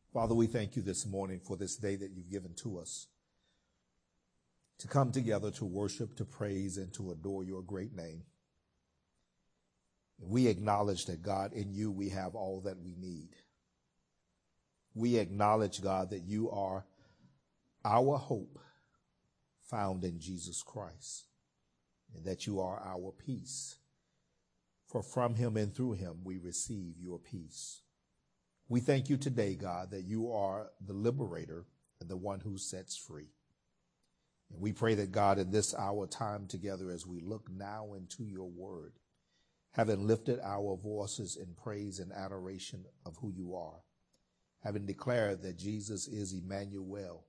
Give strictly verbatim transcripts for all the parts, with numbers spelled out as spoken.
Father, we thank you this morning for this day that you've given to us to come together to worship, to praise, and to adore your great name. We acknowledge that, God, in you we have all that we need. We acknowledge, God, that you are our hope found in Jesus Christ, and that you are our peace. For from him and through him we receive your peace. We thank you today, God, that you are the liberator and the one who sets free. And we pray that, God, in this our time together, as we look now into your word, having lifted our voices in praise and adoration of who you are, having declared that Jesus is Emmanuel,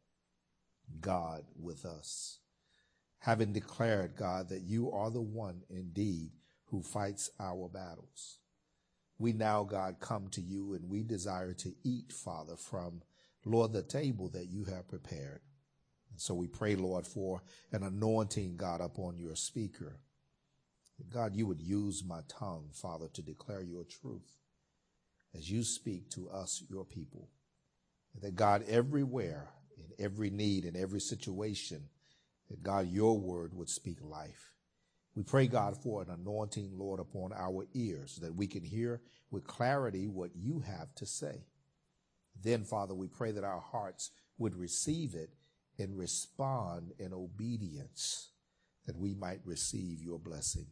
God with us, having declared, God, that you are the one indeed who fights our battles. We now, God, come to you and we desire to eat, Father, from, Lord, the table that you have prepared. And so we pray, Lord, for an anointing, God, upon your speaker. God, you would use my tongue, Father, to declare your truth as you speak to us, your people. And that, God, everywhere, in every need, in every situation, that, God, your word would speak life. We pray, God, for an anointing, Lord, upon our ears, that we can hear with clarity what you have to say. Then, Father, we pray that our hearts would receive it and respond in obedience, that we might receive your blessing.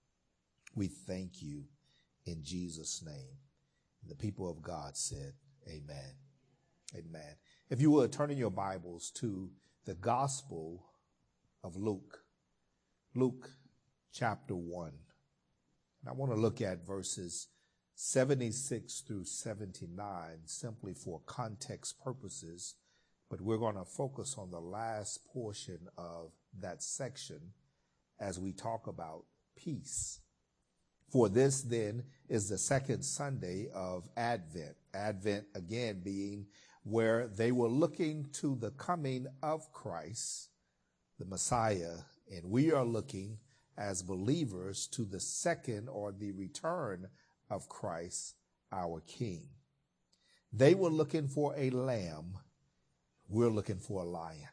We thank you in Jesus' name. And the people of God said, amen. Amen. If you would, turn in your Bibles to the Gospel of Luke. Luke chapter one. And I want to look at verses seventy-six through seventy-nine simply for context purposes, but we're going to focus on the last portion of that section as we talk about peace. For this, then, is the second Sunday of Advent. Advent, again, being where they were looking to the coming of Christ, the Messiah, and we are looking as believers to the second or the return of Christ, our King. They were looking for a lamb. We're looking for a lion.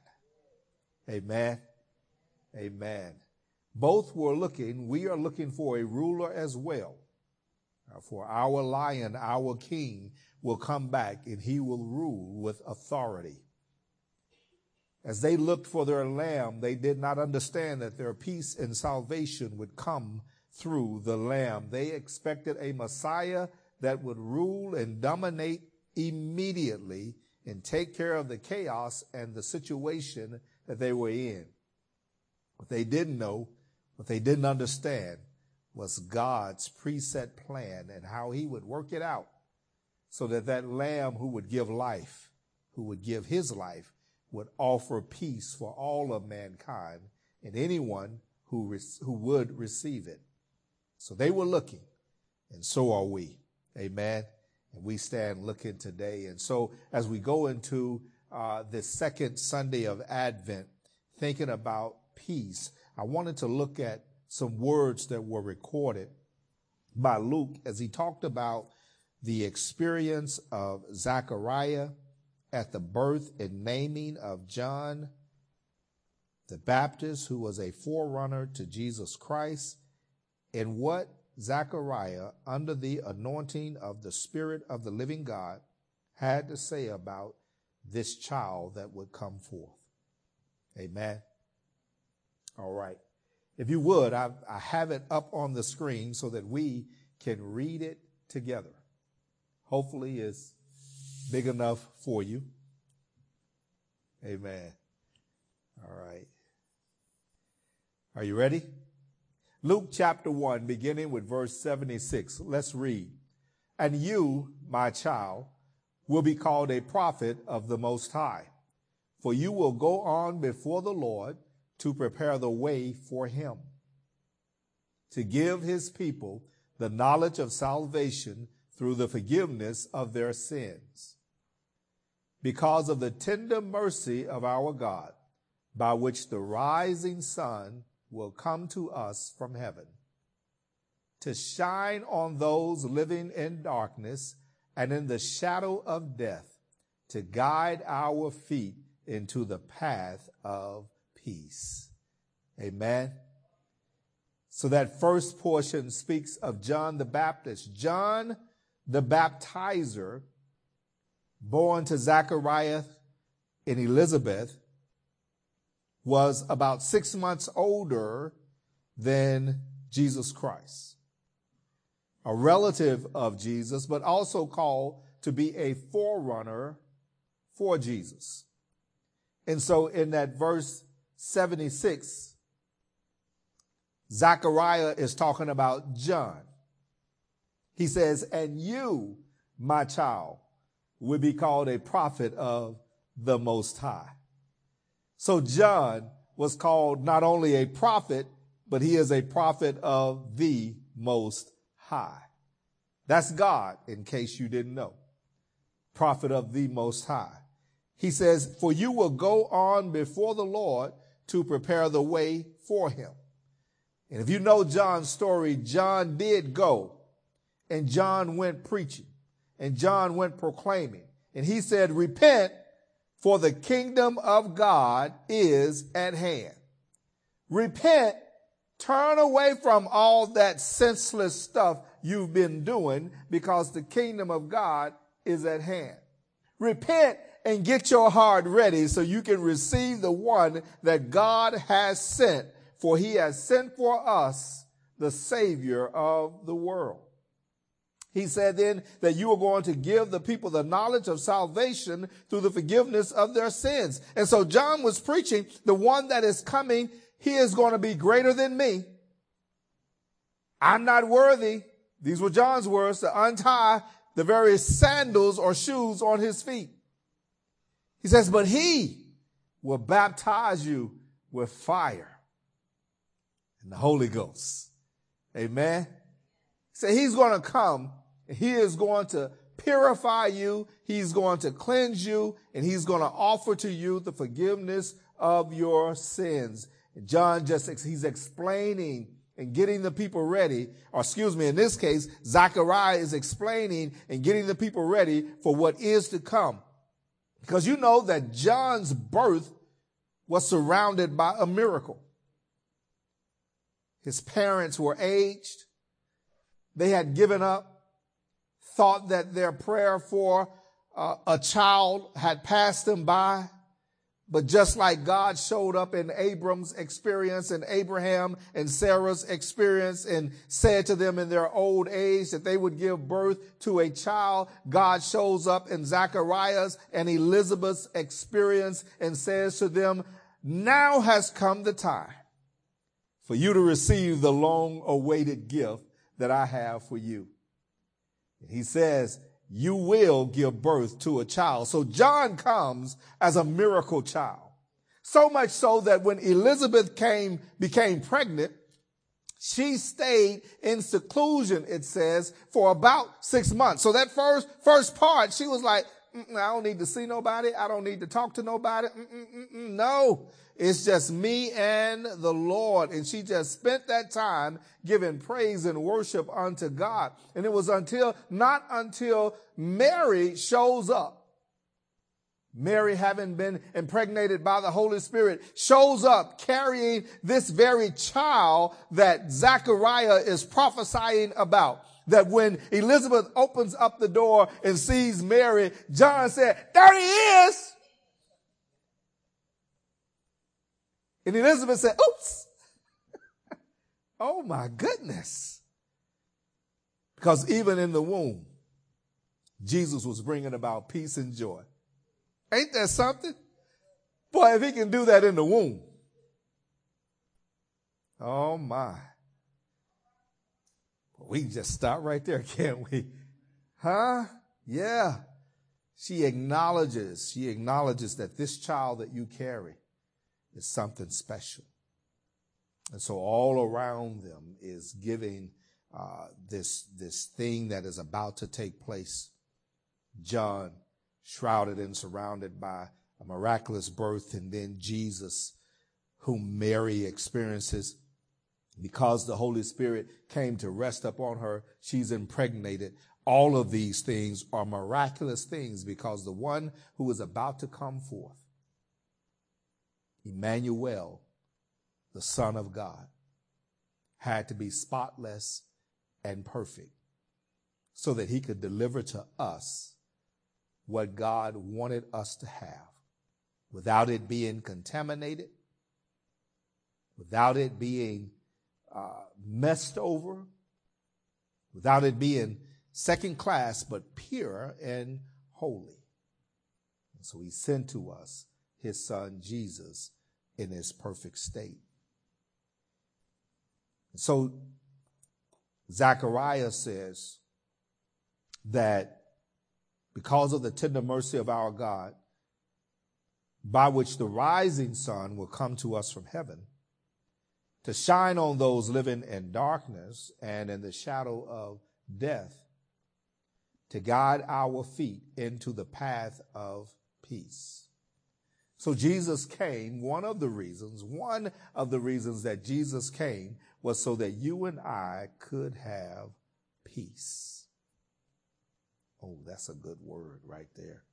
Amen. Amen. Both were looking, we are looking for a ruler as well. Uh, for our lion, our king, will come back and he will rule with authority. As they looked for their lamb, they did not understand that their peace and salvation would come through the lamb. They expected a Messiah that would rule and dominate immediately and take care of the chaos and the situation that they were in. What they didn't know, what they didn't understand, was God's preset plan and how he would work it out so that that lamb who would give life, who would give his life, would offer peace for all of mankind and anyone who, re- who would receive it. So they were looking, and so are we. Amen. And we stand looking today. And so as we go into uh, this second Sunday of Advent, thinking about peace, I wanted to look at some words that were recorded by Luke as he talked about the experience of Zechariah at the birth and naming of John the Baptist, who was a forerunner to Jesus Christ, and what Zechariah, under the anointing of the Spirit of the living God, had to say about this child that would come forth. Amen. All right. If you would, I, I have it up on the screen so that we can read it together. Hopefully it's big enough for you. Amen. All right. Are you ready? Luke chapter one, beginning with verse seventy-six. Let's read. And you, my child, will be called a prophet of the Most High, for you will go on before the Lord to prepare the way for him, to give his people the knowledge of salvation through the forgiveness of their sins, because of the tender mercy of our God, by which the rising sun will come to us from heaven, to shine on those living in darkness and in the shadow of death, to guide our feet into the path of peace. Amen. So that first portion speaks of John the Baptist. John the Baptizer, born to Zachariah and Elizabeth, was about six months older than Jesus Christ, a relative of Jesus, but also called to be a forerunner for Jesus. And so in that verse seventy-six, Zechariah is talking about John. He says, and you, my child, will be called a prophet of the Most High. So John was called not only a prophet, but he is a prophet of the Most High. That's God, in case you didn't know. Prophet of the Most High. He says, for you will go on before the Lord to prepare the way for him. And if you know John's story, John did go, and John went preaching, and John went proclaiming. And he said, repent, for the kingdom of God is at hand. Repent, turn away from all that senseless stuff you've been doing, because the kingdom of God is at hand. Repent and get your heart ready so you can receive the one that God has sent, for he has sent for us the Savior of the world. He said then that you are going to give the people the knowledge of salvation through the forgiveness of their sins. And so John was preaching, the one that is coming, he is going to be greater than me. I'm not worthy, these were John's words, to untie the very sandals or shoes on his feet. He says, but he will baptize you with fire and the Holy Ghost. Amen. So he's going to come. He is going to purify you. He's going to cleanse you, and he's going to offer to you the forgiveness of your sins. And John just, he's explaining and getting the people ready, or excuse me, in this case, Zechariah is explaining and getting the people ready for what is to come. Because you know that John's birth was surrounded by a miracle. His parents were aged. They had given up, thought that their prayer for uh, a child had passed them by. But just like God showed up in Abram's experience and Abraham and Sarah's experience and said to them in their old age that they would give birth to a child, God shows up in Zachariah's and Elizabeth's experience and says to them, now has come the time for you to receive the long-awaited gift that I have for you. He says, you will give birth to a child. So John comes as a miracle child. So much so that when Elizabeth came, became pregnant, she stayed in seclusion, it says, for about six months. So that first, first part, she was like, I don't need to see nobody. I don't need to talk to nobody. Mm-mm-mm-mm. No, it's just me and the Lord. And she just spent that time giving praise and worship unto God. And it was until, not until Mary shows up. Mary, having been impregnated by the Holy Spirit, shows up carrying this very child that Zechariah is prophesying about. That when Elizabeth opens up the door and sees Mary, John said, there he is. And Elizabeth said, oops. Oh my goodness. Because even in the womb, Jesus was bringing about peace and joy. Ain't that something? Boy, if he can do that in the womb. Oh my. We can just stop right there, can't we? Huh? Yeah. She acknowledges, she acknowledges that this child that you carry is something special. And so all around them is giving uh, this, this thing that is about to take place. John, shrouded and surrounded by a miraculous birth, and then Jesus, whom Mary experiences. Because the Holy Spirit came to rest upon her, she's impregnated All of these things are miraculous things because the one who is about to come forth, Emmanuel, the Son of God, had to be spotless and perfect so that he could deliver to us what God wanted us to have without it being contaminated, without it being uh, messed over, without it being second class, but pure and holy. And so he sent to us his son Jesus in his perfect state. So Zechariah says that because of the tender mercy of our God, by which the rising sun will come to us from heaven, to shine on those living in darkness and in the shadow of death, to guide our feet into the path of peace. So Jesus came, one of the reasons, one of the reasons that Jesus came was so that you and I could have peace. Oh, that's a good word right there.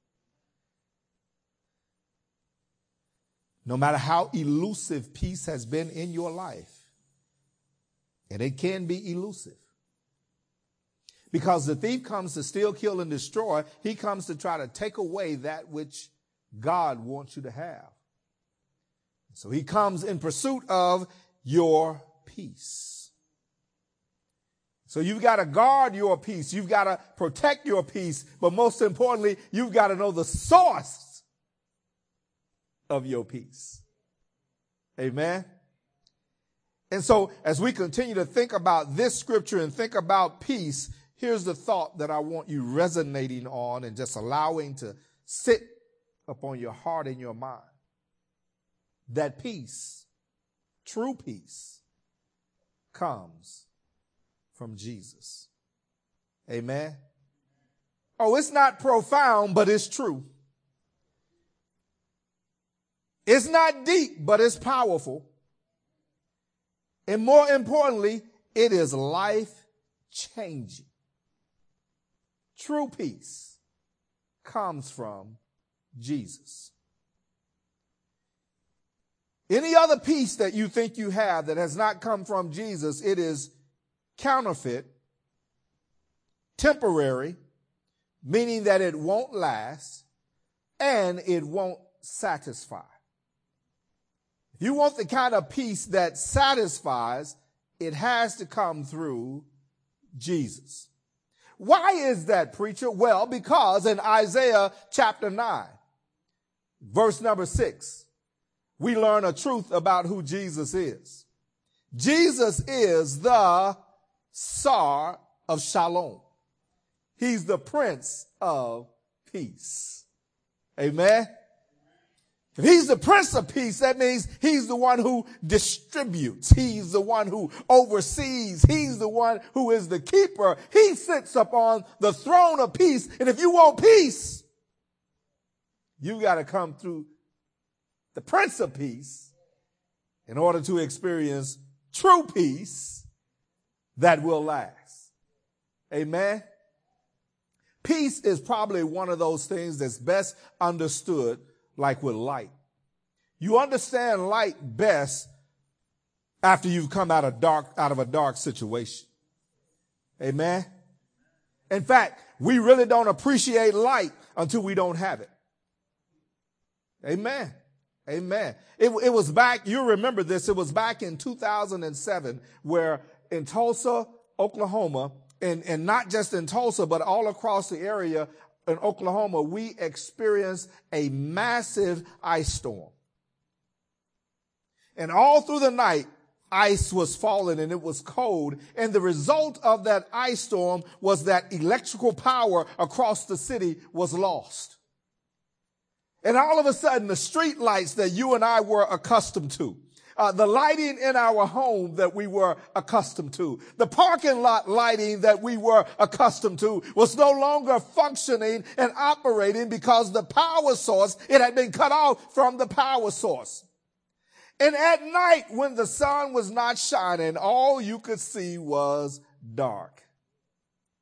No matter how elusive peace has been in your life, and it can be elusive, because the thief comes to steal, kill, and destroy. He comes to try to take away that which God wants you to have. So he comes in pursuit of your peace. So you've got to guard your peace. You've got to protect your peace. But most importantly, you've got to know the source of your peace. Amen. And so as we continue to think about this scripture and think about peace, here's the thought that I want you resonating on and just allowing to sit upon your heart and your mind. That peace, true peace, comes from Jesus. Amen. Oh, it's not profound, but it's true. It's not deep, but it's powerful. And more importantly, it is life-changing. True peace comes from Jesus. Any other peace that you think you have that has not come from Jesus, it is counterfeit, temporary, meaning that it won't last, and it won't satisfy. If you want the kind of peace that satisfies, it has to come through Jesus. Why is that, preacher? Well, because in Isaiah chapter nine, verse number six, we learn a truth about who Jesus is. Jesus is the Sar of Shalom. He's the Prince of Peace. Amen. If he's the Prince of Peace, that means he's the one who distributes. He's the one who oversees. He's the one who is the keeper. He sits upon the throne of peace. And if you want peace, you got to come through the Prince of Peace in order to experience true peace that will last. Amen. Peace is probably one of those things that's best understood like with light. You understand light best after you've come out of dark, out of a dark situation. Amen. In fact, we really don't appreciate light until we don't have it. Amen. Amen. It, it was back, you remember this, it was back in two thousand seven where in Tulsa, Oklahoma, and, and not just in Tulsa, but all across the area in Oklahoma, we experienced a massive ice storm. And all through the night, ice was falling and it was cold. And the result of that ice storm was that electrical power across the city was lost. And all of a sudden, the street lights that you and I were accustomed to, uh, the lighting in our home that we were accustomed to, the parking lot lighting that we were accustomed to was no longer functioning and operating because the power source, it had been cut off from the power source. And at night, when the sun was not shining, all you could see was dark.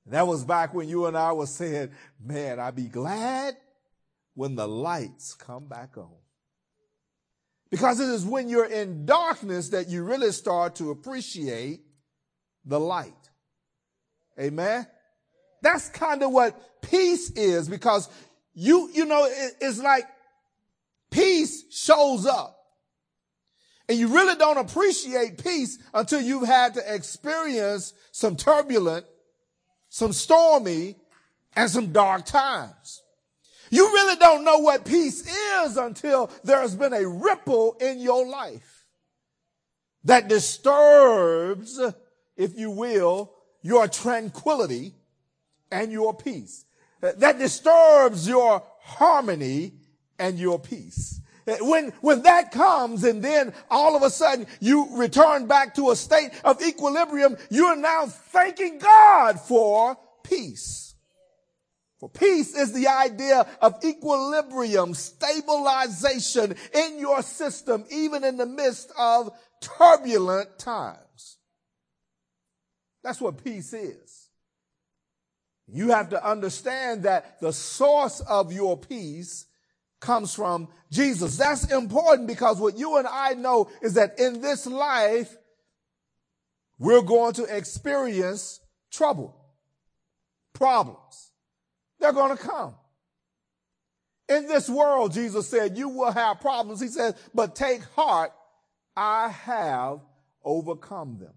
That was back when you and I were saying, man, I'd be glad when the lights come back on. Because it is when you're in darkness that you really start to appreciate the light. Amen. That's kind of what peace is, because you, you know, it, it's like peace shows up. And you really don't appreciate peace until you've had to experience some turbulent, some stormy, and some dark times. You really don't know what peace is until there's been a ripple in your life that disturbs, if you will, your tranquility and your peace. That disturbs your harmony and your peace. When, when that comes and then all of a sudden you return back to a state of equilibrium, you are now thanking God for peace. For peace is the idea of equilibrium, stabilization in your system, even in the midst of turbulent times. That's what peace is. You have to understand that the source of your peace comes from Jesus. That's important, because what you and I know is that in this life, we're going to experience trouble, problems. They're going to come. In this world, Jesus said, you will have problems. He said, but take heart, I have overcome them.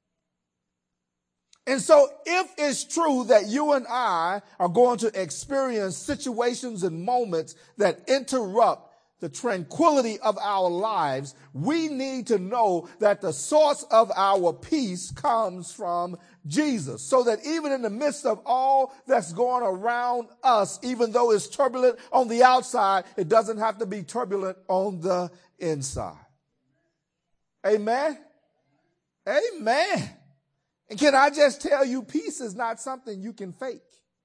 And so if it's true that you and I are going to experience situations and moments that interrupt the tranquility of our lives, we need to know that the source of our peace comes from Jesus, so that even in the midst of all that's going around us, even though it's turbulent on the outside, it doesn't have to be turbulent on the inside. Amen. Amen. And can I just tell you, peace is not something you can fake.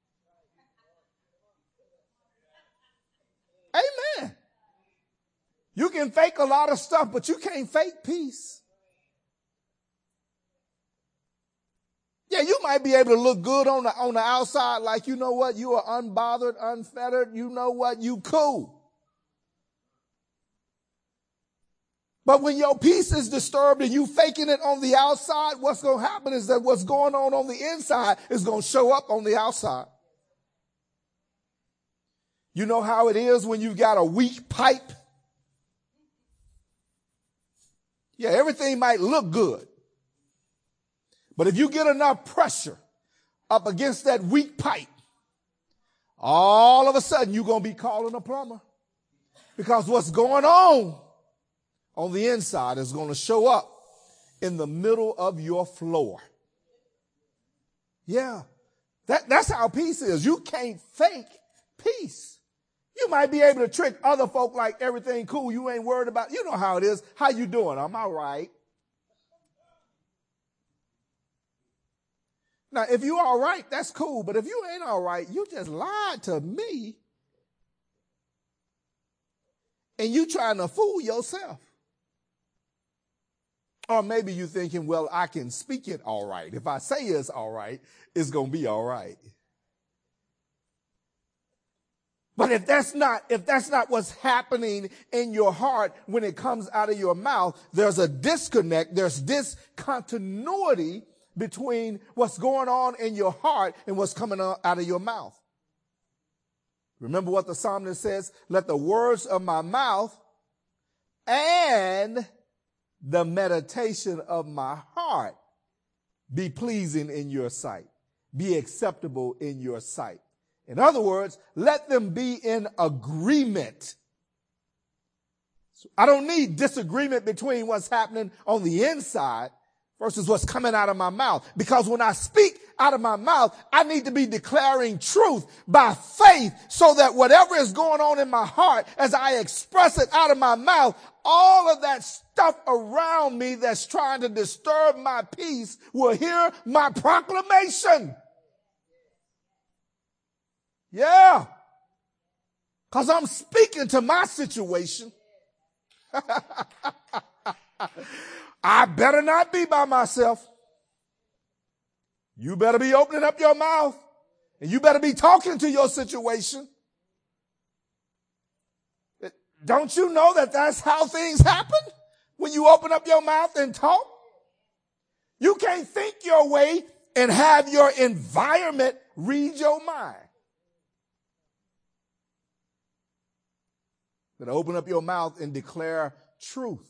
Amen. You can fake a lot of stuff, but you can't fake peace. Yeah, you might be able to look good on the, on the outside, like, you know what, you are unbothered, unfettered, you know what, you cool. But when your peace is disturbed and you faking it on the outside, what's going to happen is that what's going on on the inside is going to show up on the outside. You know how it is when you've got a weak pipe? Yeah, everything might look good. But if you get enough pressure up against that weak pipe, all of a sudden you're going to be calling a plumber. Because what's going on on the inside is going to show up in the middle of your floor. Yeah, that, that's how peace is. You can't fake peace. You might be able to trick other folk like everything cool. You ain't worried about, you know how it is. How you doing? I'm all right. Now, if you all right, that's cool. But if you ain't all right, you just lied to me. And you trying to fool yourself. Or maybe you thinking, well, I can speak it all right. If I say it's all right, it's going to be all right. But if that's not, if that's not what's happening in your heart when it comes out of your mouth, there's a disconnect. There's discontinuity between what's going on in your heart and what's coming out of your mouth. Remember what the psalmist says, let the words of my mouth and the meditation of my heart be pleasing in your sight, be acceptable in your sight. In other words, let them be in agreement. So I don't need disagreement between what's happening on the inside versus what's coming out of my mouth. Because when I speak out of my mouth, I need to be declaring truth by faith so that whatever is going on in my heart, as I express it out of my mouth, all of that stuff around me that's trying to disturb my peace will hear my proclamation. Yeah. Because I'm speaking to my situation. I better not be by myself. You better be opening up your mouth and you better be talking to your situation. Don't you know that that's how things happen when you open up your mouth and talk? You can't think your way and have your environment read your mind. But open up your mouth and declare truth.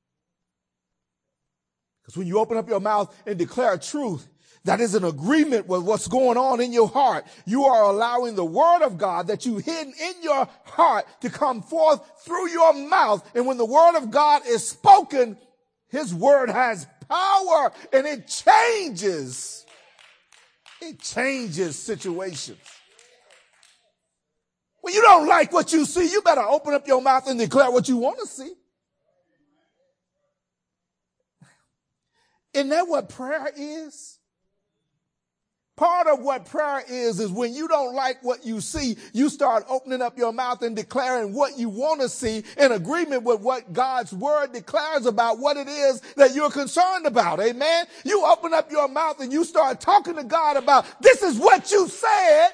Because when you open up your mouth and declare truth, that is an agreement with what's going on in your heart. You are allowing the word of God that you hidden in your heart to come forth through your mouth. And when the word of God is spoken, his word has power and it changes. It changes situations. When you don't like what you see, you better open up your mouth and declare what you want to see. Isn't that what prayer is? Part of what prayer is, is when you don't like what you see, you start opening up your mouth and declaring what you want to see in agreement with what God's word declares about what it is that you're concerned about. Amen. You open up your mouth and you start talking to God about, this is what you said.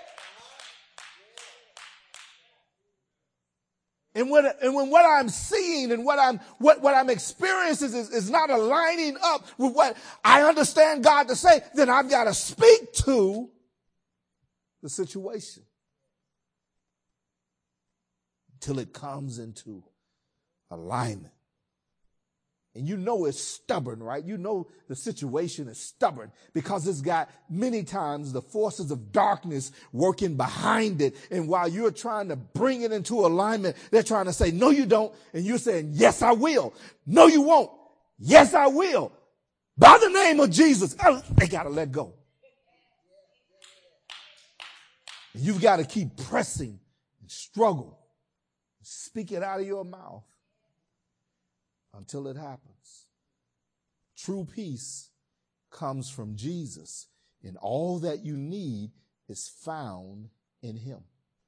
And when, and when what I'm seeing and what I'm, what, what I'm experiencing is, is not aligning up with what I understand God to say, then I've got to speak to the situation until it comes into alignment. And you know it's stubborn, right? You know the situation is stubborn because it's got many times the forces of darkness working behind it. And while you're trying to bring it into alignment, they're trying to say, no, you don't. And you're saying, yes, I will. No, you won't. Yes, I will. By the name of Jesus. Oh, they got to let go. And you've got to keep pressing and struggle. Speak it out of your mouth until it happens. True peace comes from Jesus, and all that you need is found in him.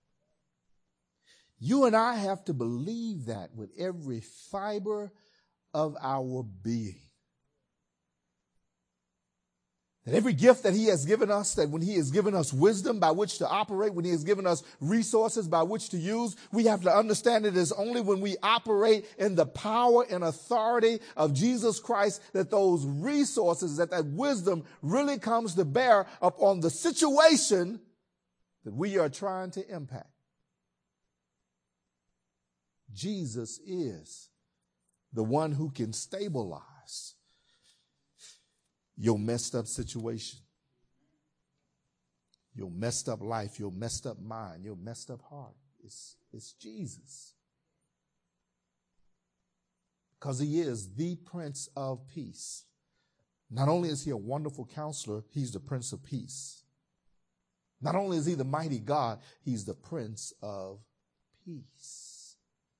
You and I have to believe that with every fiber of our being. That every gift that he has given us, that when he has given us wisdom by which to operate, when he has given us resources by which to use, we have to understand it is only when we operate in the power and authority of Jesus Christ that those resources, that that wisdom really comes to bear upon the situation that we are trying to impact. Jesus is the one who can stabilize your messed up situation, your messed up life, your messed up mind, your messed up heart. It's, it's Jesus. Because he is the Prince of Peace. Not only is he a wonderful counselor, he's the Prince of Peace. Not only is he the mighty God, he's the Prince of Peace.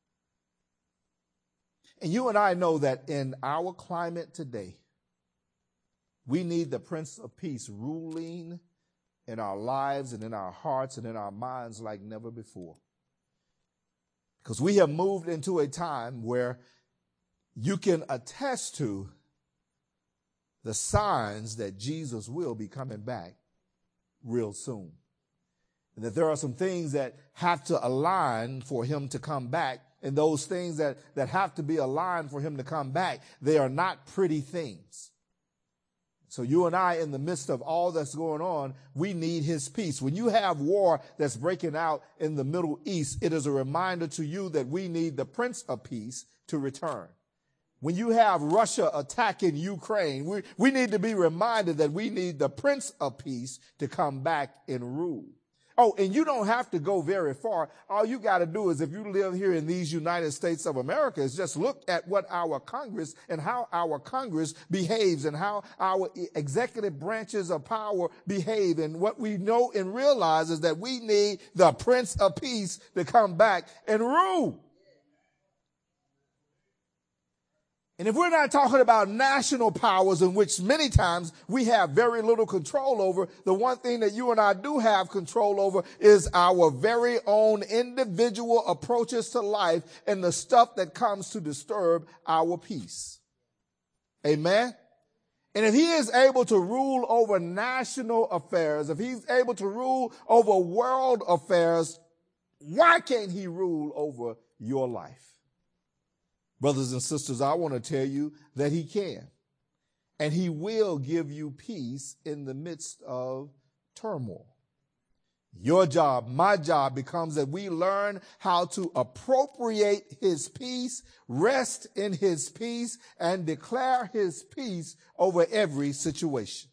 And you and I know that in our climate today, we need the Prince of Peace ruling in our lives and in our hearts and in our minds like never before. Because we have moved into a time where you can attest to the signs that Jesus will be coming back real soon. And that there are some things that have to align for him to come back. And those things that, that have to be aligned for him to come back, they are not pretty things. So you and I, in the midst of all that's going on, we need his peace. When you have war that's breaking out in the Middle East, it is a reminder to you that we need the Prince of Peace to return. When you have Russia attacking Ukraine, we, we need to be reminded that we need the Prince of Peace to come back and rule. Oh, and you don't have to go very far. All you got to do is, if you live here in these United States of America, is just look at what our Congress and how our Congress behaves and how our executive branches of power behave. And what we know and realize is that we need the Prince of Peace to come back and rule. And if we're not talking about national powers in which many times we have very little control over, the one thing that you and I do have control over is our very own individual approaches to life and the stuff that comes to disturb our peace. Amen? And if he is able to rule over national affairs, if he's able to rule over world affairs, why can't he rule over your life? Brothers and sisters, I want to tell you that he can. And he will give you peace in the midst of turmoil. Your job, my job, becomes that we learn how to appropriate his peace, rest in his peace, and declare his peace over every situation.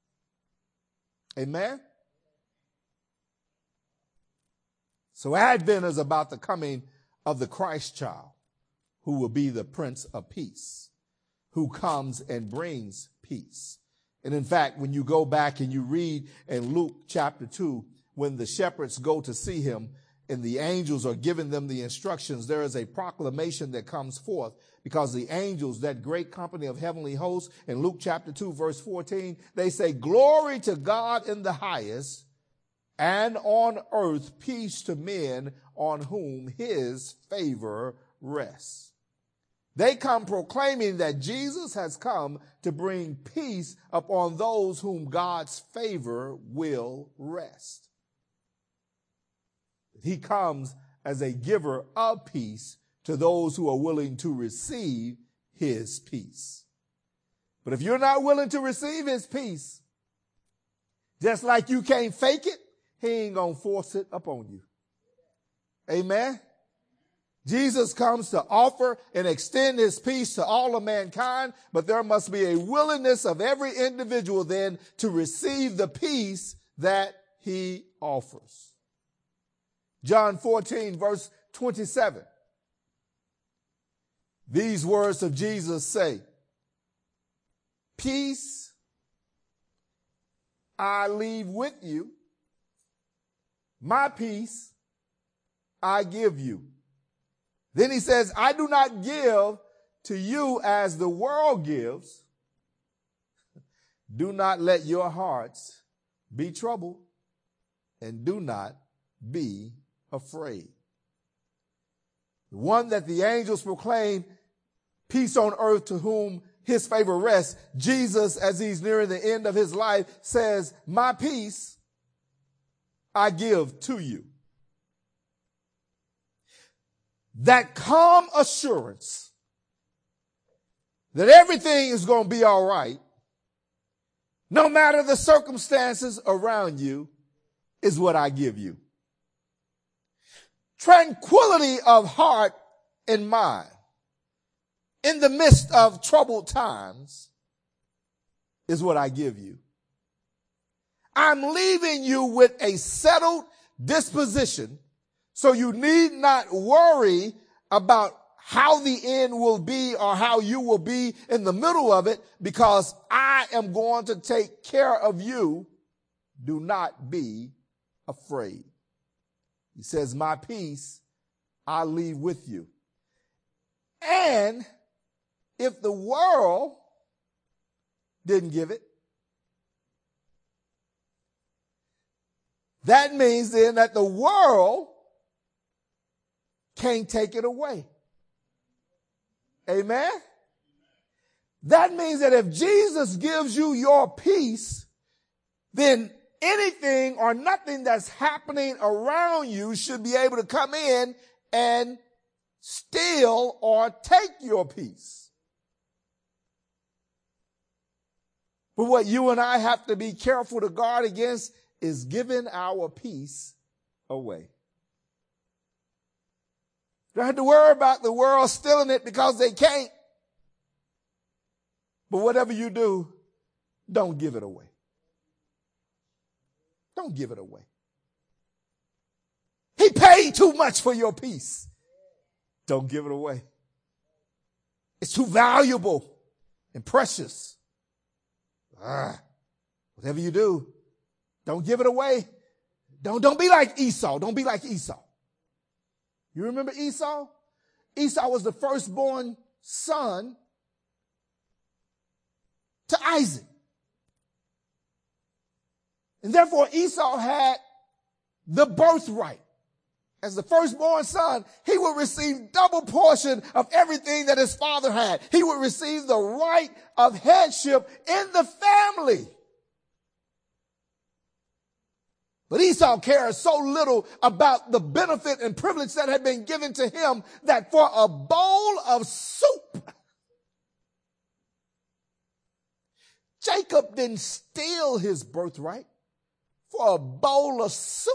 Amen? So Advent is about the coming of the Christ child, who will be the Prince of Peace, who comes and brings peace. And in fact, when you go back and you read in Luke chapter two, when the shepherds go to see him and the angels are giving them the instructions, there is a proclamation that comes forth, because the angels, that great company of heavenly hosts, in Luke chapter two, verse fourteen, they say, "Glory to God in the highest, and on earth peace to men on whom his favor rests." They come proclaiming that Jesus has come to bring peace upon those whom God's favor will rest. He comes as a giver of peace to those who are willing to receive his peace. But if you're not willing to receive his peace, just like you can't fake it, he ain't going to force it upon you. Amen. Jesus comes to offer and extend his peace to all of mankind, but there must be a willingness of every individual then to receive the peace that he offers. John fourteen, verse twenty-seven. These words of Jesus say, "Peace I leave with you, my peace I give you." Then he says, "I do not give to you as the world gives. Do not let your hearts be troubled, and do not be afraid." The one that the angels proclaim, peace on earth to whom his favor rests, Jesus, as he's nearing the end of his life, says, "My peace I give to you." That calm assurance that everything is going to be all right, no matter the circumstances around you, is what I give you. Tranquility of heart and mind in the midst of troubled times is what I give you. I'm leaving you with a settled disposition, so you need not worry about how the end will be or how you will be in the middle of it, because I am going to take care of you. Do not be afraid. He says, "My peace I leave with you." And if the world didn't give it, that means then that the world can't take it away. Amen? That means that if Jesus gives you your peace, then anything or nothing that's happening around you should be able to come in and steal or take your peace. But what you and I have to be careful to guard against is giving our peace away. Don't have to worry about the world stealing it, because they can't. But whatever you do, don't give it away. Don't give it away. He paid too much for your peace. Don't give it away. It's too valuable and precious. Ah, whatever you do, don't give it away. Don't, don't be like Esau. Don't be like Esau. You remember Esau? Esau was the firstborn son to Isaac. And therefore Esau had the birthright. as the firstborn son, he would receive double portion of everything that his father had. He would receive the right of headship in the family. But Esau cared so little about the benefit and privilege that had been given to him that for a bowl of soup, Jacob didn't steal his birthright for a bowl of soup.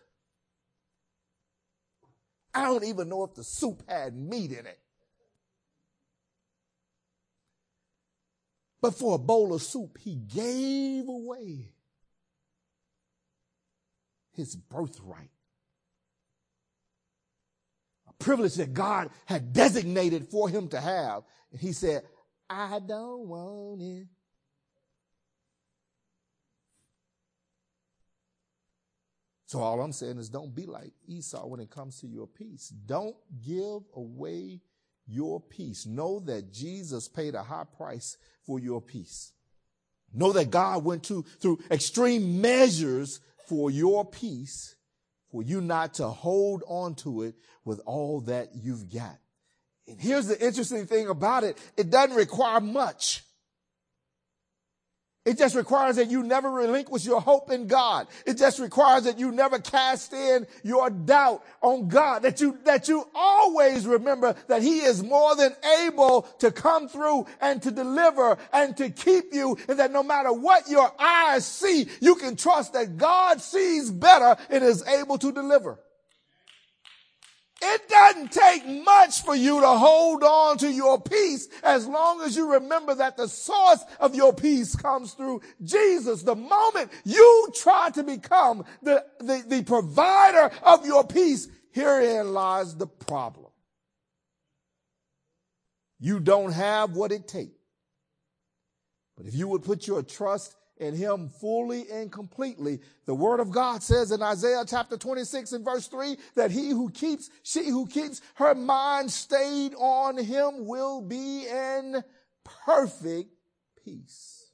I don't even know if the soup had meat in it. But for a bowl of soup, he gave away his birthright. A privilege that God had designated for him to have. And he said, I don't want it. So all I'm saying is don't be like Esau when it comes to your peace. Don't give away your peace. Know that Jesus paid a high price for your peace. Know that God went to, through extreme measures for your peace, for you not to hold on to it with all that you've got. And here's the interesting thing about it. It doesn't require much. It just requires that you never relinquish your hope in God. It just requires that you never cast in your doubt on God, that you, that you always remember that he is more than able to come through and to deliver and to keep you, and that no matter what your eyes see, you can trust that God sees better and is able to deliver. It doesn't take much for you to hold on to your peace as long as you remember that the source of your peace comes through Jesus. The moment you try to become the, the, the provider of your peace, herein lies the problem. You don't have what it takes. But if you would put your trust in him fully and completely, the word of God says in Isaiah chapter twenty-six and verse three that he who keeps, she who keeps her mind stayed on him will be in perfect peace.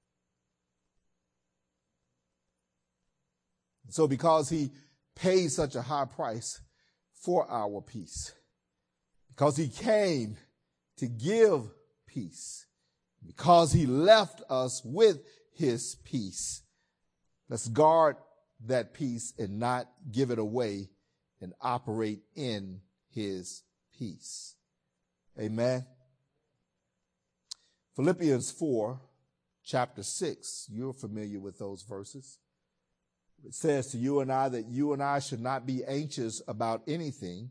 So because he paid such a high price for our peace, because he came to give peace, because he left us with his peace, let's guard that peace and not give it away and operate in his peace. Amen. Philippians four, chapter six, you're familiar with those verses. It says to you and I that you and I should not be anxious about anything,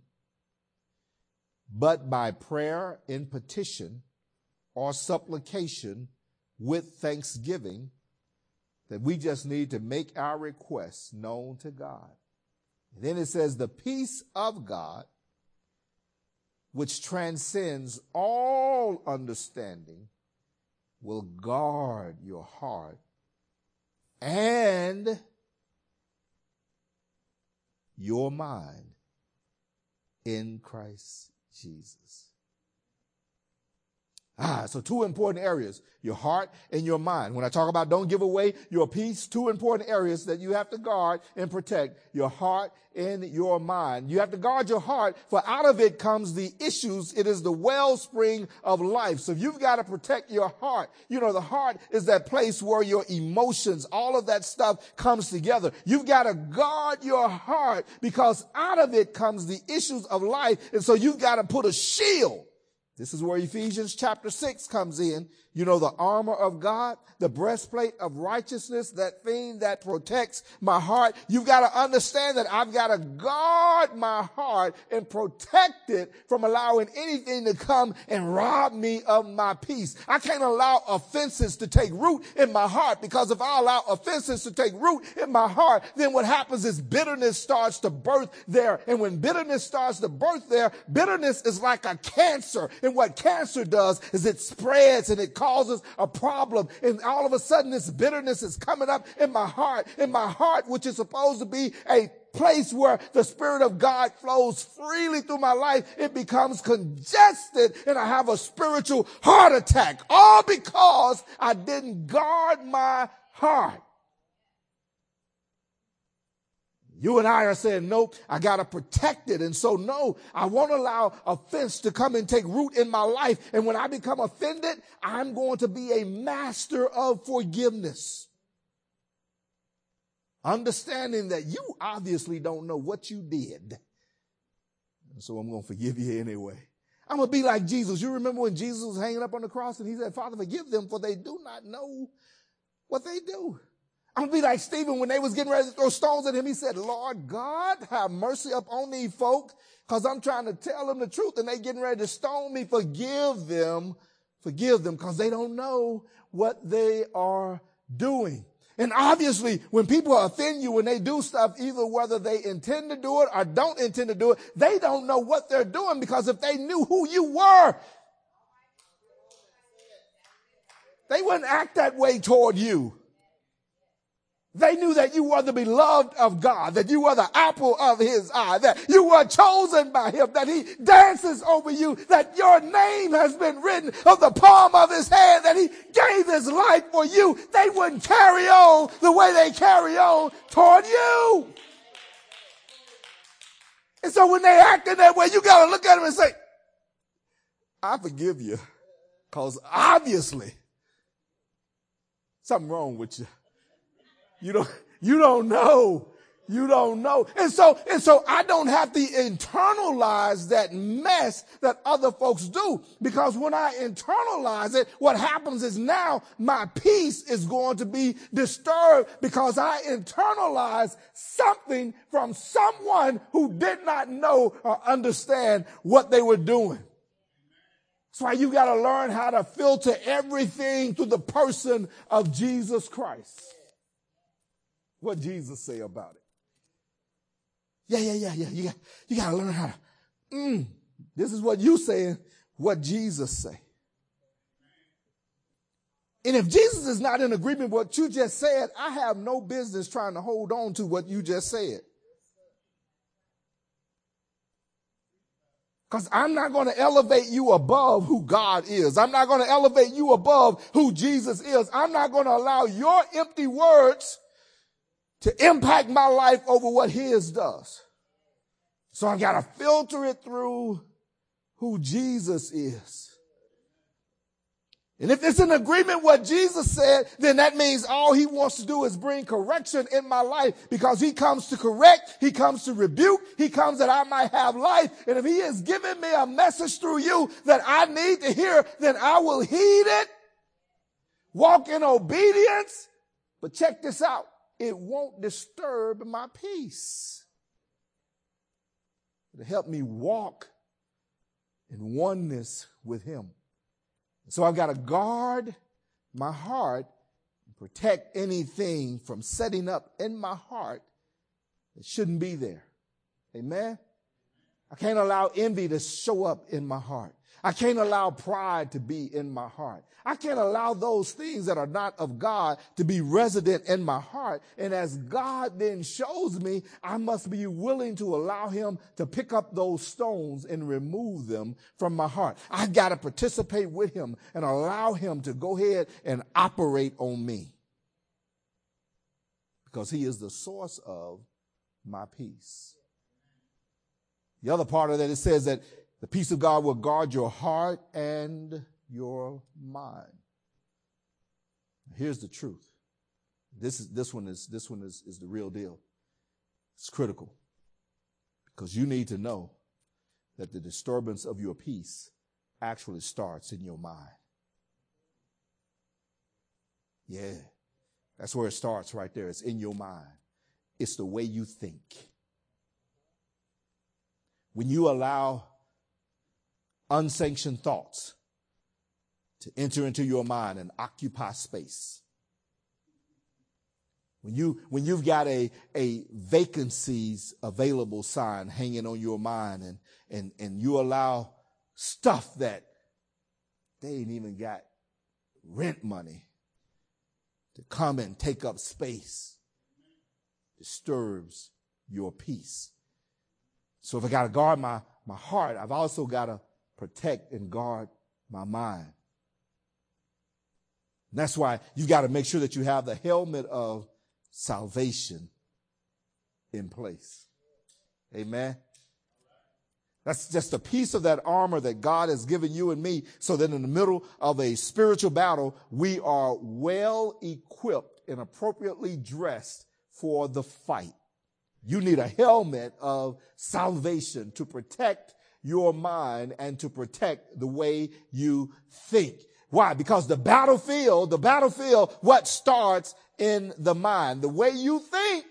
but by prayer and petition or supplication with thanksgiving, that we just need to make our requests known to God. And then it says the peace of God, which transcends all understanding, will guard your heart and your mind in Christ Jesus. Ah, so two important areas, your heart and your mind. When I talk about don't give away your peace, two important areas that you have to guard and protect, your heart and your mind. You have to guard your heart, for out of it comes the issues. It is the wellspring of life. So you've got to protect your heart. You know, the heart is that place where your emotions, all of that stuff comes together. You've got to guard your heart because out of it comes the issues of life. And so you've got to put a shield. This is where Ephesians chapter six comes in. You know, the armor of God, the breastplate of righteousness, that thing that protects my heart. You've got to understand that I've got to guard my heart and protect it from allowing anything to come and rob me of my peace. I can't allow offenses to take root in my heart, because if I allow offenses to take root in my heart, then what happens is bitterness starts to birth there. And when bitterness starts to birth there, bitterness is like a cancer. And what cancer does is it spreads and it causes a problem. And all of a sudden this bitterness is coming up in my heart, in my heart, which is supposed to be a place where the Spirit of God flows freely through my life. It becomes congested and I have a spiritual heart attack, all because I didn't guard my heart. You and I are saying, nope, I got to protect it. And so, no, I won't allow offense to come and take root in my life. And when I become offended, I'm going to be a master of forgiveness. Understanding that you obviously don't know what you did. And so I'm going to forgive you anyway. I'm going to be like Jesus. You remember when Jesus was hanging up on the cross and he said, Father, forgive them, for they do not know what they do. I'm going to be like Stephen when they was getting ready to throw stones at him. He said, Lord God, have mercy upon these folks, because I'm trying to tell them the truth and they getting ready to stone me. Forgive them, forgive them, because they don't know what they are doing. And obviously, when people offend you, when they do stuff, either whether they intend to do it or don't intend to do it, they don't know what they're doing, because if they knew who you were, they wouldn't act that way toward you. They knew that you were the beloved of God, that you were the apple of his eye, that you were chosen by him, that he dances over you, that your name has been written on the palm of his hand, that he gave his life for you. They wouldn't carry on the way they carry on toward you. And so when they act in that way, you got to look at them and say, I forgive you, because obviously something wrong with you. You don't, you don't know. You don't know. And so, and so I don't have to internalize that mess that other folks do, because when I internalize it, what happens is now my peace is going to be disturbed, because I internalize something from someone who did not know or understand what they were doing. That's why you got to learn how to filter everything through the person of Jesus Christ. What Jesus say about it? Yeah, yeah, yeah, yeah. You got, you got to learn how to. Mm, this is what you saying. What Jesus say. And if Jesus is not in agreement with what you just said, I have no business trying to hold on to what you just said. Because I'm not going to elevate you above who God is. I'm not going to elevate you above who Jesus is. I'm not going to allow your empty words to impact my life over what his does. So I got to filter it through who Jesus is. And if it's in agreement with what Jesus said, then that means all he wants to do is bring correction in my life, because he comes to correct, he comes to rebuke, he comes that I might have life. And if he is giving me a message through you that I need to hear, then I will heed it, walk in obedience. But check this out. It won't disturb my peace. It'll help me walk in oneness with him. So I've got to guard my heart and protect anything from setting up in my heart that shouldn't be there. Amen? I can't allow envy to show up in my heart. I can't allow pride to be in my heart. I can't allow those things that are not of God to be resident in my heart. And as God then shows me, I must be willing to allow him to pick up those stones and remove them from my heart. I got to participate with him and allow him to go ahead and operate on me, because he is the source of my peace. The other part of that, it says that the peace of God will guard your heart and your mind. Here's the truth. This is this one is this one is, is the real deal. It's critical, because you need to know that the disturbance of your peace actually starts in your mind. Yeah, that's where it starts right there. It's in your mind. It's the way you think. When you allow unsanctioned thoughts to enter into your mind and occupy space, when you when you've got a a vacancies available sign hanging on your mind, and and and you allow stuff that they ain't even got rent money to come and take up space, disturbs your peace. So if I got to guard my my heart, I've also got to protect and guard my mind. And that's why you've got to make sure that you have the helmet of salvation in place. Amen. That's just a piece of that armor that God has given you and me, so that in the middle of a spiritual battle, we are well equipped and appropriately dressed for the fight. You need a helmet of salvation to protect your mind and to protect the way you think. Why? Because the battlefield, the battlefield, what starts in the mind? The way you think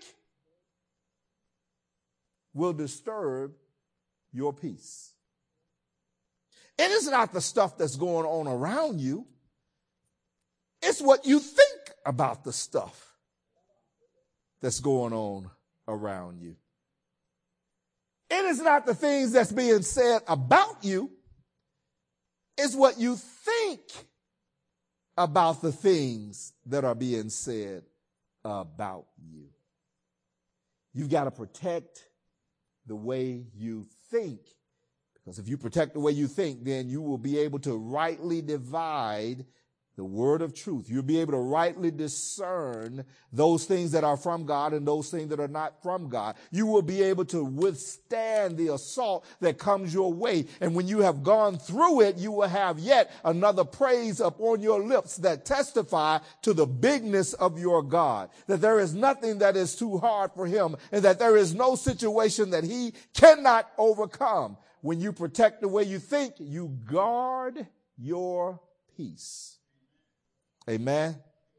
will disturb your peace. It is not the stuff that's going on around you. It's what you think about the stuff that's going on around you. It is not the things that's being said about you. It's what you think about the things that are being said about you. You've got to protect the way you think, because if you protect the way you think, then you will be able to rightly divide the word of truth. You'll be able to rightly discern those things that are from God and those things that are not from God. You will be able to withstand the assault that comes your way. And when you have gone through it, you will have yet another praise upon your lips that testify to the bigness of your God, that there is nothing that is too hard for him, and that there is no situation that he cannot overcome. When you protect the way you think, you guard your peace. Amen.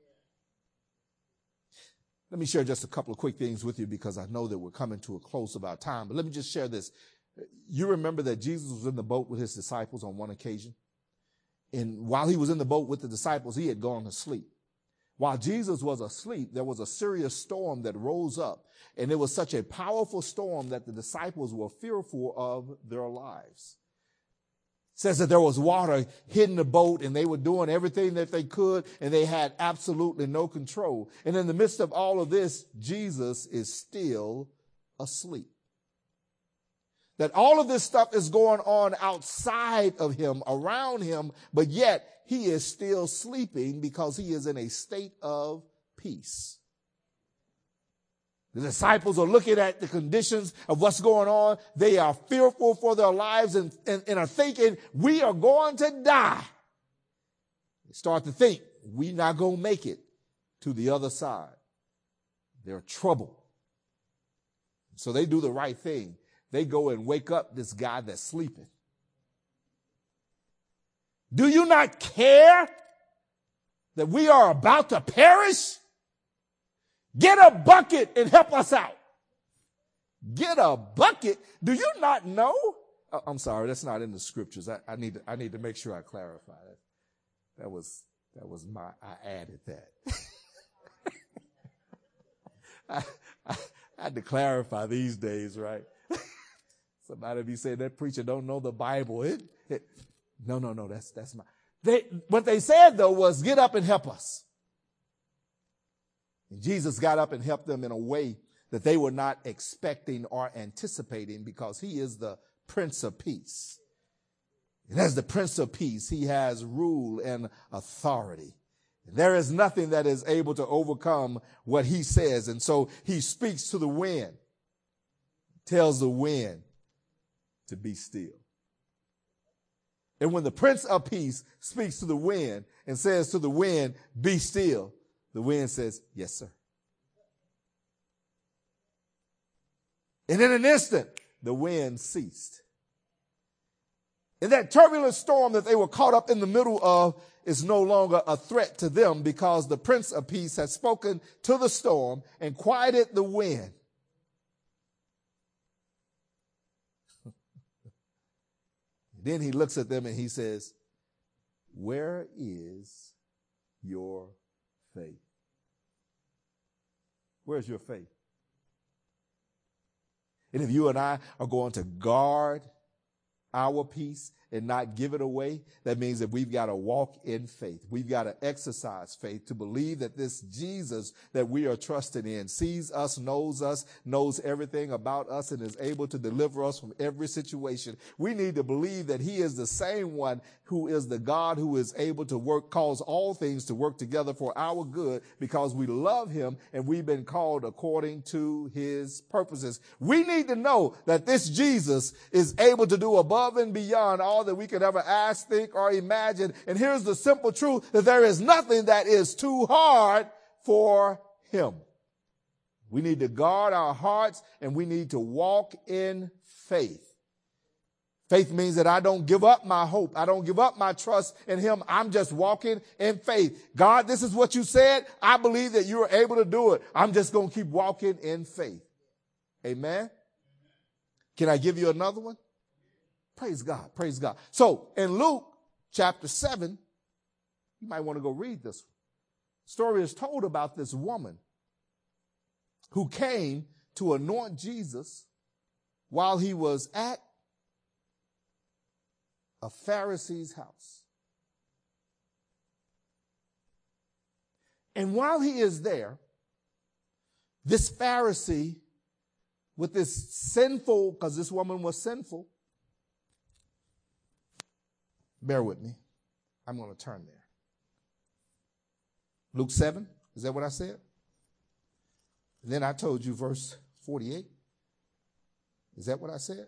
Let me share just a couple of quick things with you, because I know that we're coming to a close of our time. But let me just share this. You remember that Jesus was in the boat with his disciples on one occasion. And while he was in the boat with the disciples, he had gone to sleep. While Jesus was asleep, there was a serious storm that rose up. And it was such a powerful storm that the disciples were fearful of their lives. It says that there was water hitting the boat, and they were doing everything that they could, and they had absolutely no control. And in the midst of all of this, Jesus is still asleep. That all of this stuff is going on outside of him, around him, but yet he is still sleeping because he is in a state of peace. The disciples are looking at the conditions of what's going on. They are fearful for their lives and, and, and are thinking, we are going to die. They start to think, we're not going to make it to the other side. They're troubled. So they do the right thing. They go and wake up this guy that's sleeping. Do you not care that we are about to perish? Get a bucket and help us out. Get a bucket. Do you not know? Oh, I'm sorry, that's not in the scriptures. I, I need to, I need to make sure I clarify that. That was, that was my, I added that. I, I, I had to clarify these days, right? Somebody be saying that preacher don't know the Bible. It, it, no, no, no, that's, that's my, they, what they said though was get up and help us. And Jesus got up and helped them in a way that they were not expecting or anticipating, because he is the Prince of Peace. And as the Prince of Peace, he has rule and authority. There is nothing that is able to overcome what he says. And so he speaks to the wind, tells the wind to be still. And when the Prince of Peace speaks to the wind and says to the wind, be still, the wind says, yes, sir. And in an instant, the wind ceased. And that turbulent storm that they were caught up in the middle of is no longer a threat to them, because the Prince of Peace has spoken to the storm and quieted the wind. Then he looks at them and he says, where is your faith? Where's your faith? And if you and I are going to guard our peace, and not give it away, that means that we've got to walk in faith. We've got to exercise faith to believe that this Jesus that we are trusting in sees us, knows us, knows everything about us, and is able to deliver us from every situation. We need to believe that he is the same one who is the God who is able to work, cause all things to work together for our good because we love him and we've been called according to his purposes. We need to know that this Jesus is able to do above and beyond all that we could ever ask, think, or imagine. And here's the simple truth, that there is nothing that is too hard for him. We need to guard our hearts and we need to walk in faith. Faith means that I don't give up my hope. I don't give up my trust in him. I'm just walking in faith. God, this is what you said. I believe that you are able to do it. I'm just going to keep walking in faith. Amen. Can I give you another one? Praise God. Praise God. So in Luke chapter seven, you might want to go read this one. The story is told about this woman who came to anoint Jesus while he was at a Pharisee's house. And while he is there, this Pharisee with this sinful, because this woman was sinful, bear with me. I'm going to turn there. Luke seven, is that what I said? And then I told you verse forty-eight. Is that what I said?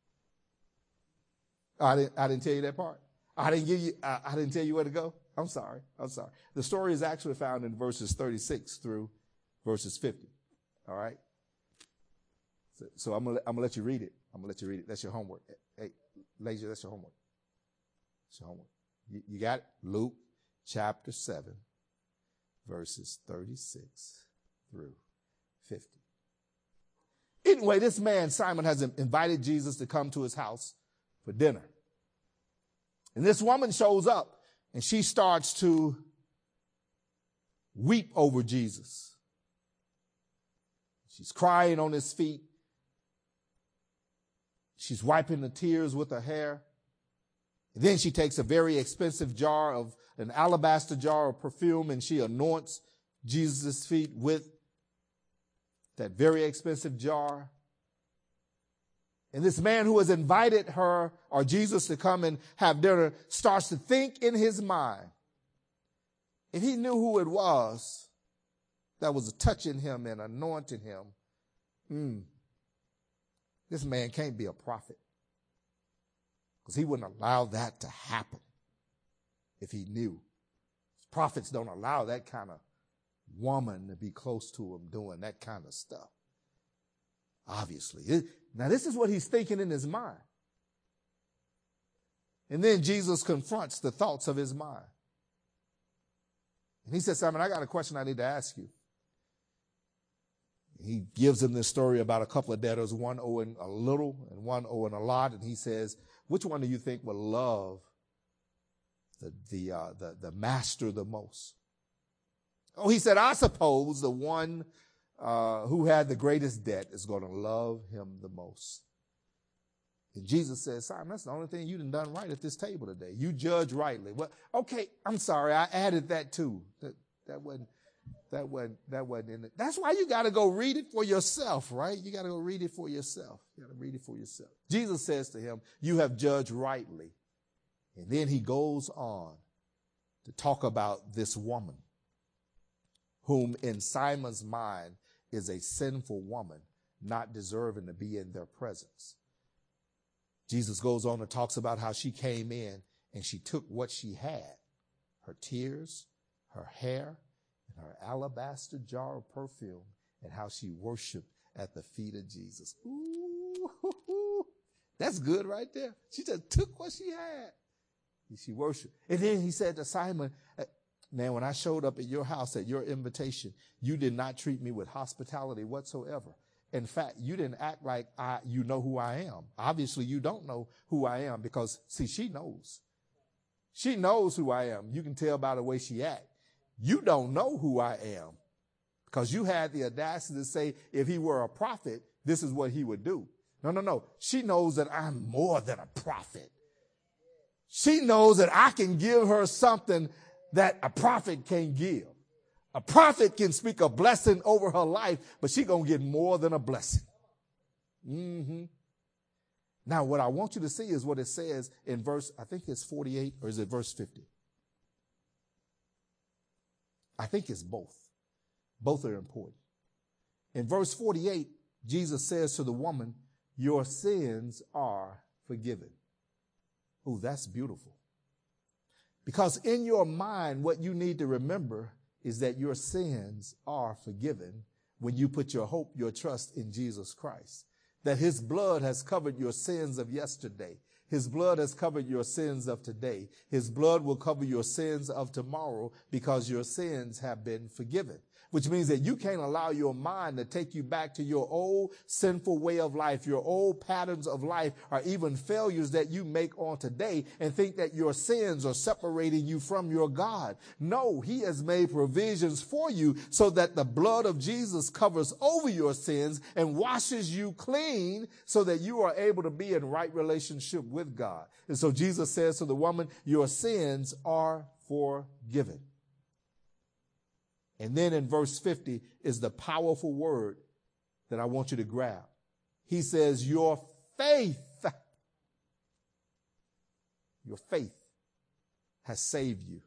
I didn't, I didn't tell you that part. I didn't give you, I, I didn't tell you where to go. I'm sorry. I'm sorry. The story is actually found in verses thirty-six through verses fifty. All right. So, so I'm going to, I'm going to let you read it. I'm going to let you read it. That's your homework. Hey, Laser, that's your homework. That's your homework. You, you got it? Luke chapter seven, verses thirty-six through fifty. Anyway, this man, Simon, has invited Jesus to come to his house for dinner. And this woman shows up and she starts to weep over Jesus. She's crying on his feet. She's wiping the tears with her hair. And then she takes a very expensive jar of an alabaster jar of perfume and she anoints Jesus' feet with that very expensive jar. And this man who has invited her or Jesus to come and have dinner starts to think in his mind. If he knew who it was that was touching him and anointing him, mm, this man can't be a prophet. Because he wouldn't allow that to happen if he knew. Prophets don't allow that kind of woman to be close to him doing that kind of stuff. Obviously. It, now this is what he's thinking in his mind. And then Jesus confronts the thoughts of his mind. And he says, Simon, I got a question I need to ask you. He gives him this story about a couple of debtors, one owing a little and one owing a lot. And he says, which one do you think will love the, the, uh, the, the master the most? Oh, he said, I suppose the one uh, who had the greatest debt is going to love him the most. And Jesus says, Simon, that's the only thing you done done right at this table today. You judge rightly. Well, okay, I'm sorry. I added that too. That, that wasn't, that wasn't, that wasn't in it. That's why you got to go read it for yourself, right? You got to go read it for yourself. You got to read it for yourself. Jesus says to him, you have judged rightly. And then he goes on to talk about this woman whom in Simon's mind is a sinful woman, not deserving to be in their presence. Jesus goes on and talks about how she came in and she took what she had, her tears, her hair, and her alabaster jar of perfume, and how she worshiped at the feet of Jesus. Ooh, that's good right there. She just took what she had. And she worshiped. And then he said to Simon, man, when I showed up at your house at your invitation, you did not treat me with hospitality whatsoever. In fact, you didn't act like I, you know who I am. Obviously, you don't know who I am because, see, she knows. She knows who I am. You can tell by the way she acts. You don't know who I am because you had the audacity to say if he were a prophet, this is what he would do. No, no, no. She knows that I'm more than a prophet. She knows that I can give her something that a prophet can't give. A prophet can speak a blessing over her life, but she's going to get more than a blessing. Mm-hmm. Now, what I want you to see is what it says in verse, I think it's forty-eight, or is it verse fifty? I think it's both. Both are important. In verse forty-eight, Jesus says to the woman, your sins are forgiven. Oh, that's beautiful. Because in your mind, what you need to remember is that your sins are forgiven when you put your hope, your trust in Jesus Christ. That his blood has covered your sins of yesterday. His blood has covered your sins of today. His blood will cover your sins of tomorrow because your sins have been forgiven. Which means that you can't allow your mind to take you back to your old sinful way of life, your old patterns of life, or even failures that you make on today and think that your sins are separating you from your God. No, he has made provisions for you so that the blood of Jesus covers over your sins and washes you clean so that you are able to be in right relationship with God. And so Jesus says to the woman, your sins are forgiven. And then in verse fifty is the powerful word that I want you to grab. He says, your faith, your faith has saved you.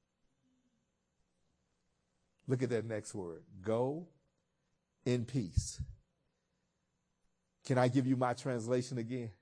Look at that next word. Go in peace. Can I give you my translation again?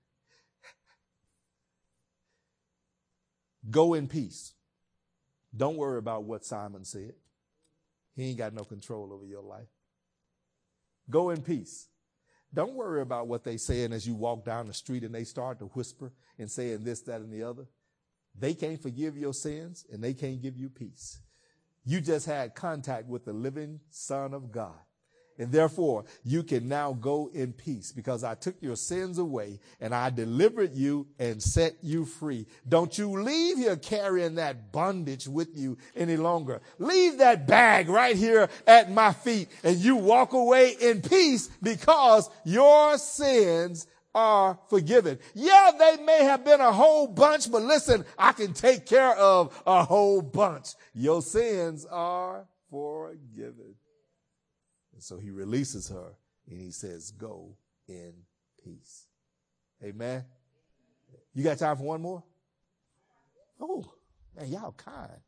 Go in peace. Don't worry about what Simon said. He ain't got no control over your life. Go in peace. Don't worry about what they saying as you walk down the street and they start to whisper and saying this, that, and the other. They can't forgive your sins and they can't give you peace. You just had contact with the living Son of God. And therefore, you can now go in peace because I took your sins away and I delivered you and set you free. Don't you leave here carrying that bondage with you any longer. Leave that bag right here at my feet and you walk away in peace because your sins are forgiven. Yeah, they may have been a whole bunch, but listen, I can take care of a whole bunch. Your sins are forgiven. So he releases her and he says, go in peace. Amen. You got time for one more? Oh, man, y'all kind.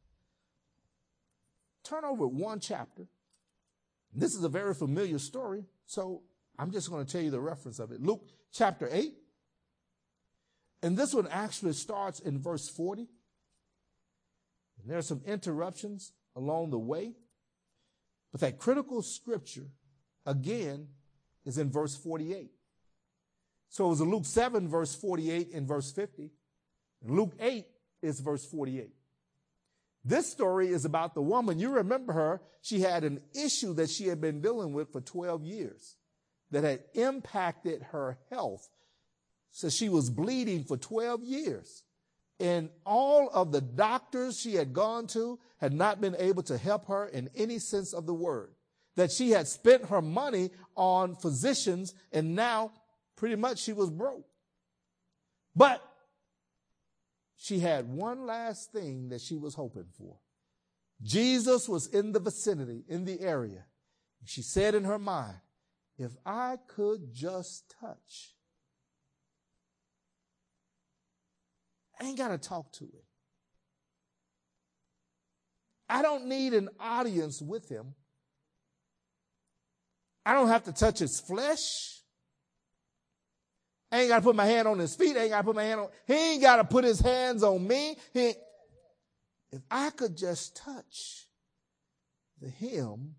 Turn over one chapter. This is a very familiar story, so I'm just going to tell you the reference of it. Luke chapter eight. And this one actually starts in verse forty. And there are some interruptions along the way. But that critical scripture, again, is in verse forty-eight. So it was in Luke seven, verse forty-eight and verse fifty. And Luke eight is verse forty-eight. This story is about the woman. You remember her. She had an issue that she had been dealing with for twelve years that had impacted her health. So she was bleeding for twelve years. And all of the doctors she had gone to had not been able to help her in any sense of the word. That she had spent her money on physicians and now pretty much she was broke. But she had one last thing that she was hoping for. Jesus was in the vicinity, in the area. She said in her mind, if I could just touch, I ain't got to talk to him. I don't need an audience with him. I don't have to touch his flesh. I ain't got to put my hand on his feet. I ain't got to put my hand on, he ain't got to put his hands on me. He, if I could just touch the hem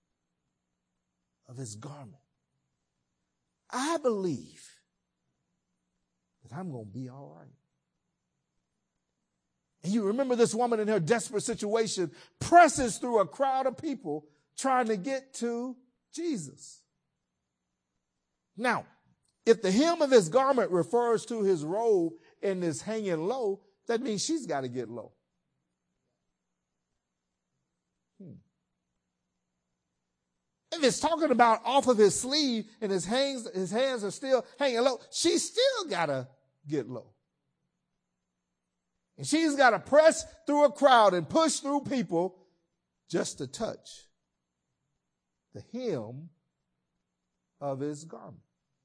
of his garment, I believe that I'm going to be all right. And you remember this woman in her desperate situation presses through a crowd of people trying to get to Jesus. Now, if the hem of his garment refers to his robe and is hanging low, that means she's got to get low. Hmm. If it's talking about off of his sleeve and his hands, his hands are still hanging low, she's still got to get low. And she's got to press through a crowd and push through people just to touch the hem of his garment.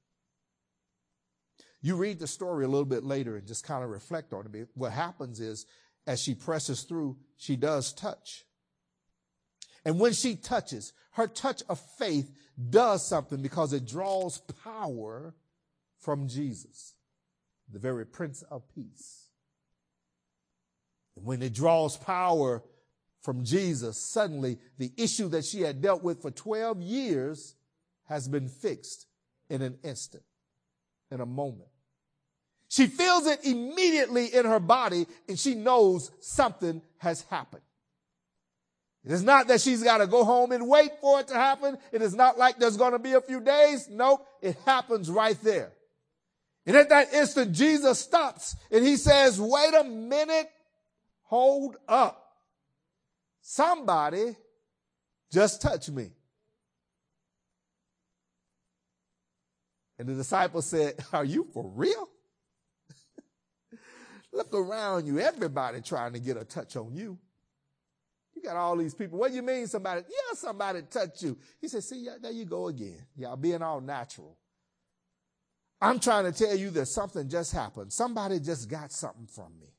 You read the story a little bit later and just kind of reflect on it. What happens is, as she presses through, she does touch. And when she touches, her touch of faith does something because it draws power from Jesus, the very Prince of Peace. And when it draws power from Jesus, suddenly the issue that she had dealt with for twelve years has been fixed in an instant, in a moment. She feels it immediately in her body, and she knows something has happened. It is not that she's got to go home and wait for it to happen. It is not like there's going to be a few days. Nope, it happens right there. And at that instant, Jesus stops and he says, wait a minute, hold up. Somebody just touched me. And the disciples said, are you for real? Look around you. Everybody trying to get a touch on you. You got all these people. What do you mean somebody? Yeah, somebody touched you. He said, see, yeah, there you go again. Y'all being all natural. I'm trying to tell you that something just happened. Somebody just got something from me.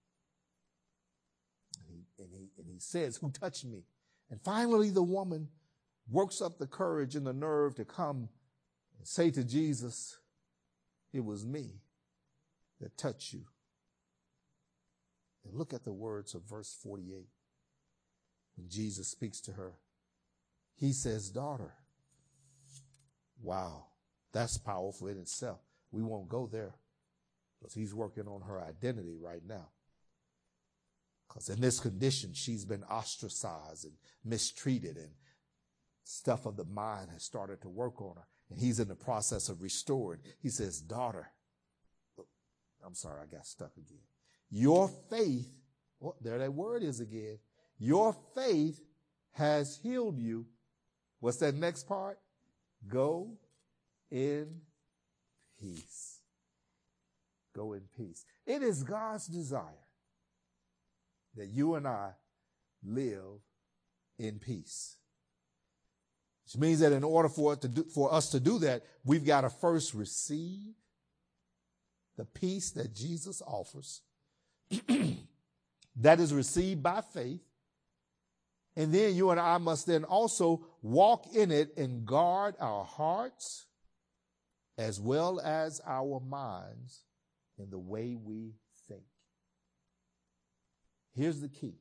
And he, and he, and he says, who touched me? And finally the woman works up the courage and the nerve to come and say to Jesus, it was me that touched you. And look at the words of verse forty-eight. When Jesus speaks to her, he says, daughter. Wow, that's powerful in itself. We won't go there because he's working on her identity right now. Because in this condition, she's been ostracized and mistreated, and stuff of the mind has started to work on her. And he's in the process of restoring. He says, daughter. I'm sorry, I got stuck again. Your faith, oh, there that word is again. Your faith has healed you. What's that next part? Go in peace. Go in peace. It is God's desire that you and I live in peace. Which means that in order for it to do, for us to do that, we've got to first receive the peace that Jesus offers. That is received by faith. And then you and I must then also walk in it and guard our hearts as well as our minds in the way we think. Here's the key.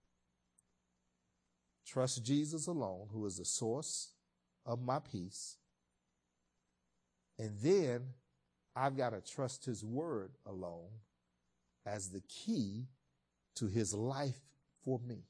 Trust Jesus alone, who is the source of my peace. And then I've got to trust his word alone as the key to his life for me.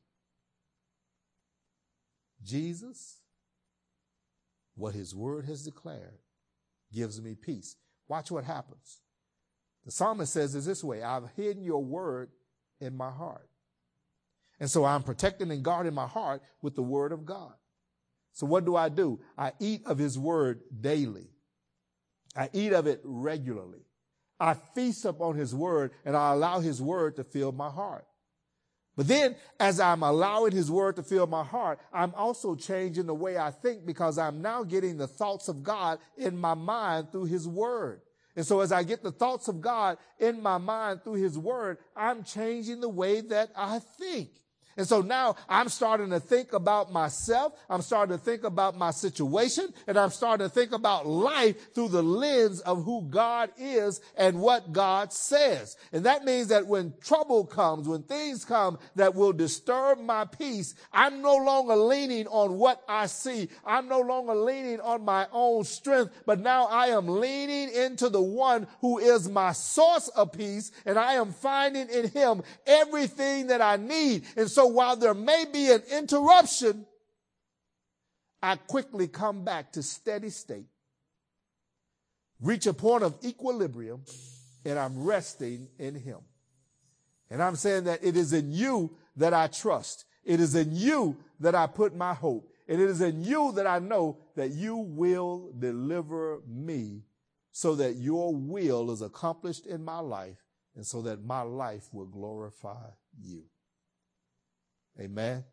Jesus, what his word has declared, gives me peace. Watch what happens. The psalmist says it this way, I've hidden your word in my heart. And so I'm protecting and guarding my heart with the word of God. So what do I do? I eat of his word daily. I eat of it regularly. I feast upon his word, and I allow his word to fill my heart. But then, as I'm allowing his word to fill my heart, I'm also changing the way I think, because I'm now getting the thoughts of God in my mind through his word. And so as I get the thoughts of God in my mind through his word, I'm changing the way that I think. And so now I'm starting to think about myself. I'm starting to think about my situation, and I'm starting to think about life through the lens of who God is and what God says. And that means that when trouble comes, when things come that will disturb my peace, I'm no longer leaning on what I see. I'm no longer leaning on my own strength, but now I am leaning into the one who is my source of peace, and I am finding in him everything that I need. And so So while there may be an interruption, I quickly come back to steady state, reach a point of equilibrium, and I'm resting in him. And I'm saying that it is in you that I trust. It is in you that I put my hope. And it is in you that I know that you will deliver me so that your will is accomplished in my life and so that my life will glorify you. Amen.